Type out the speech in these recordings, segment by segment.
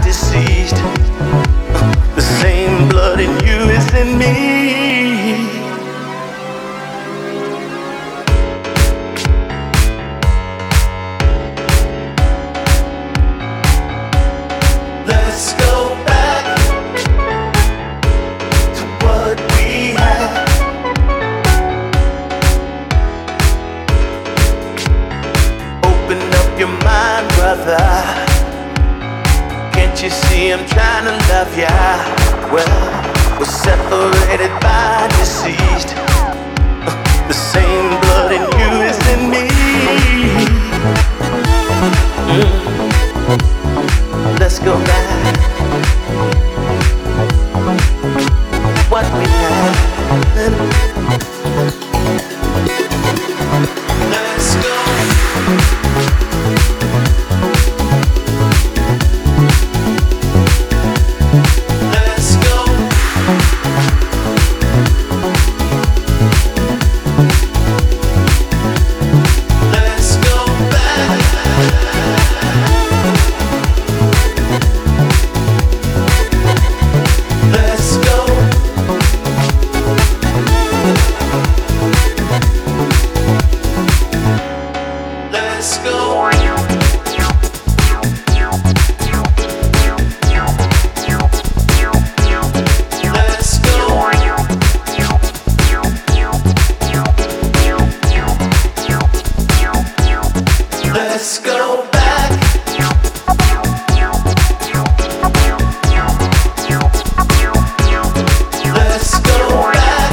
deceased. The same blood in you is in me. Let's go back to what we had. Open up your mind, brother. Can't you see I'm trying to love ya? Well, we're separated by deceased. The same blood in you is in me. Let's go back. What we had. Let's go. Let's go. Let's go back. Let's go. Let's go. Let's go. Let's go back. Let's go back.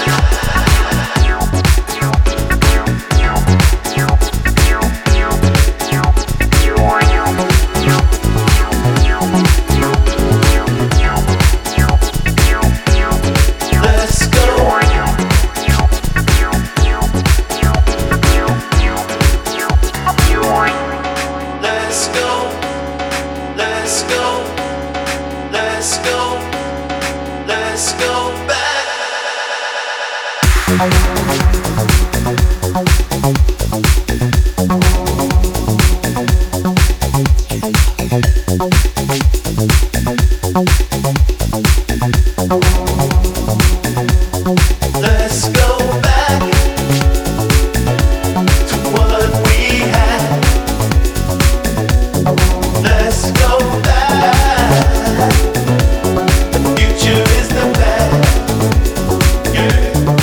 Let's go. Let's go. Let's go. Let's go. Let's go back. Let's go back to what we had. Let's go back. The future is the past. Yeah.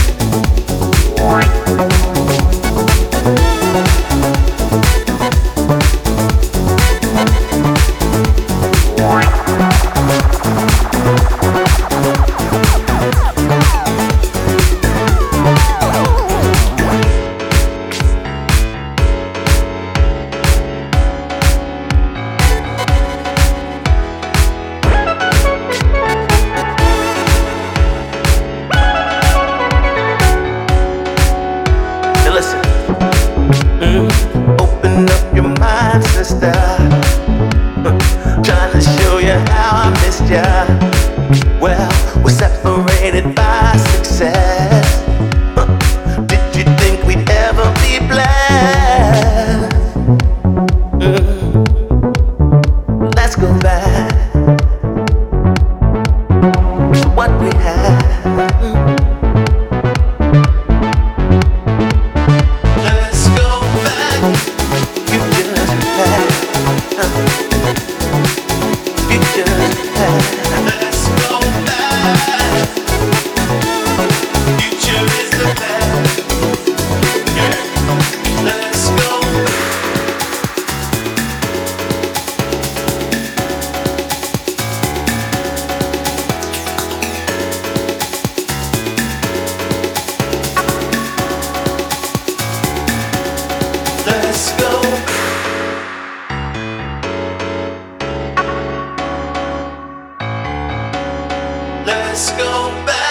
Now listen. Open up your mind, sister. Trying to show you how I missed ya. Well, we're separated by success. Did you think we'd ever be blessed? Let's go back to what we had. Let's go back. You just had. You just had. Let's go back. Future is the past. Yeah. Let's go. Let's go. Let's go back.